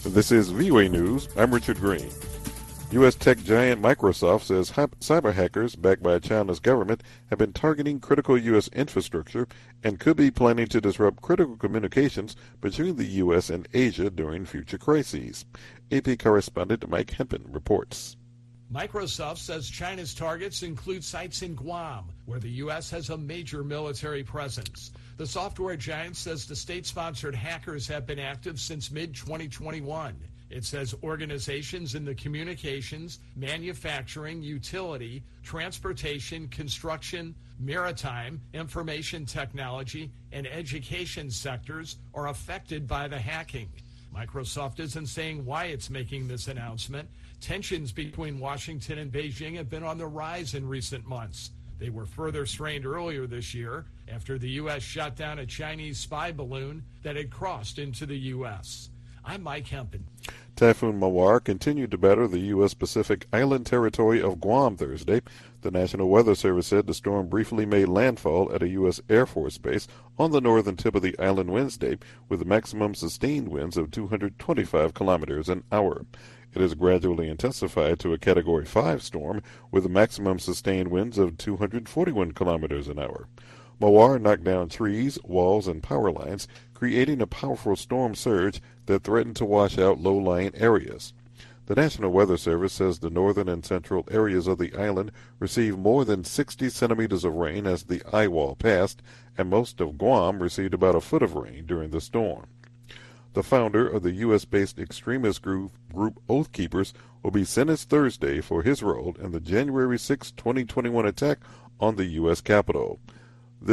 This is VOA News. I'm Richard Green. U.S. tech giant Microsoft says cyber hackers backed by China's government have been targeting critical U.S. infrastructure and could be planning to disrupt critical communications between the U.S. and Asia during future crises. AP correspondent Mike Hempen reports. Microsoft says China's targets include sites in Guam, where the U.S. has a major military presence. The software giant says the state-sponsored hackers have been active since mid-2021. It says organizations in the communications, manufacturing, utility, transportation, construction, maritime, information technology, and education sectors are affected by the hacking. Microsoft isn't saying why it's making this announcement. Tensions between Washington and Beijing have been on the rise in recent months. They were further strained earlier this year after the U.S. shot down a Chinese spy balloon that had crossed into the U.S. I'm Mike Hempen. Typhoon Mawar continued to batter the U.S. Pacific island territory of Guam Thursday. The National Weather Service said the storm briefly made landfall at a U.S. Air Force base on the northern tip of the island Wednesday, with maximum sustained winds of 225 kilometers an hour. It has gradually intensified to a Category 5 storm with maximum sustained winds of 241 kilometers an hour. Mawar knocked down trees, walls, and power lines, creating a powerful storm surge that threatened to wash out low-lying areas. The National Weather Service says the northern and central areas of the island received more than 60 centimeters of rain as the eye wall passed, and most of Guam received about a foot of rain during the storm. The founder of the U.S.-based extremist group Oath Keepers will be sentenced Thursday for his role in the January 6, 2021 attack on the U.S. Capitol.